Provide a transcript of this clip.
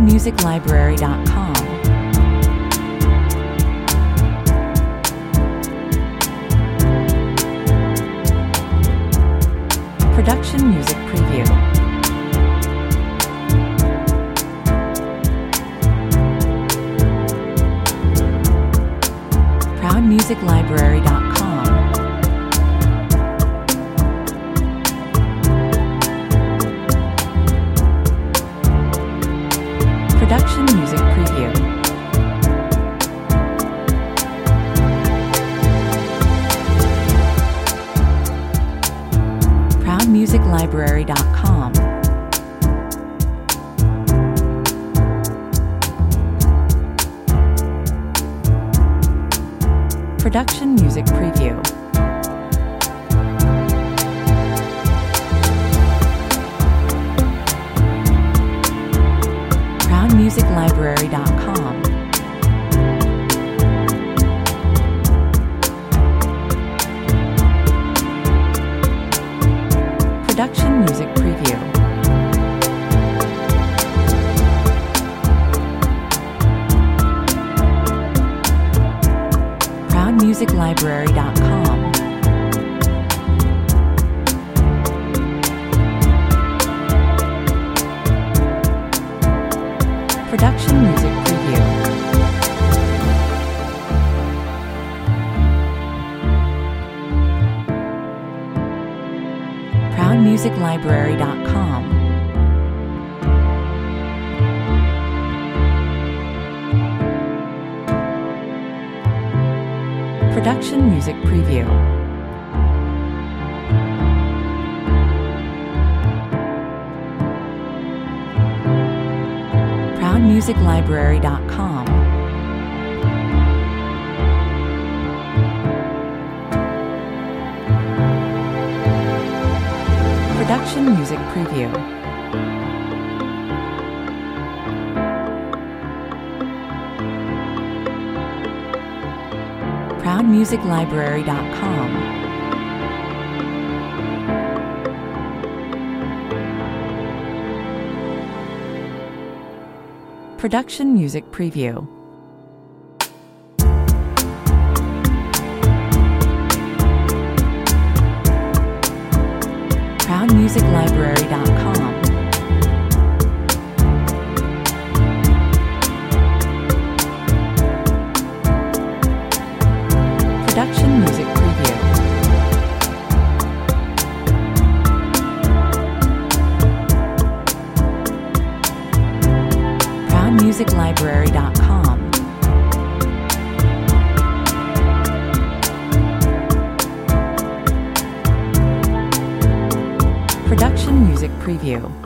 ProudMusicLibrary.com. Production Music Preview. ProudMusicLibrary.com. Production Music Preview. ProudMusicLibrary.com. Production Music Preview. ProudMusicLibrary.com. Production Music Preview. ProudMusicLibrary.com. Production Music Preview. ProudMusicLibrary.com. Production Music Preview. ProudMusicLibrary.com. Production Music Preview. ProudMusicLibrary.com. Production Music Preview. ProudMusicLibrary.com. Production Music Preview. ProudMusicLibrary.com. Production Music Preview.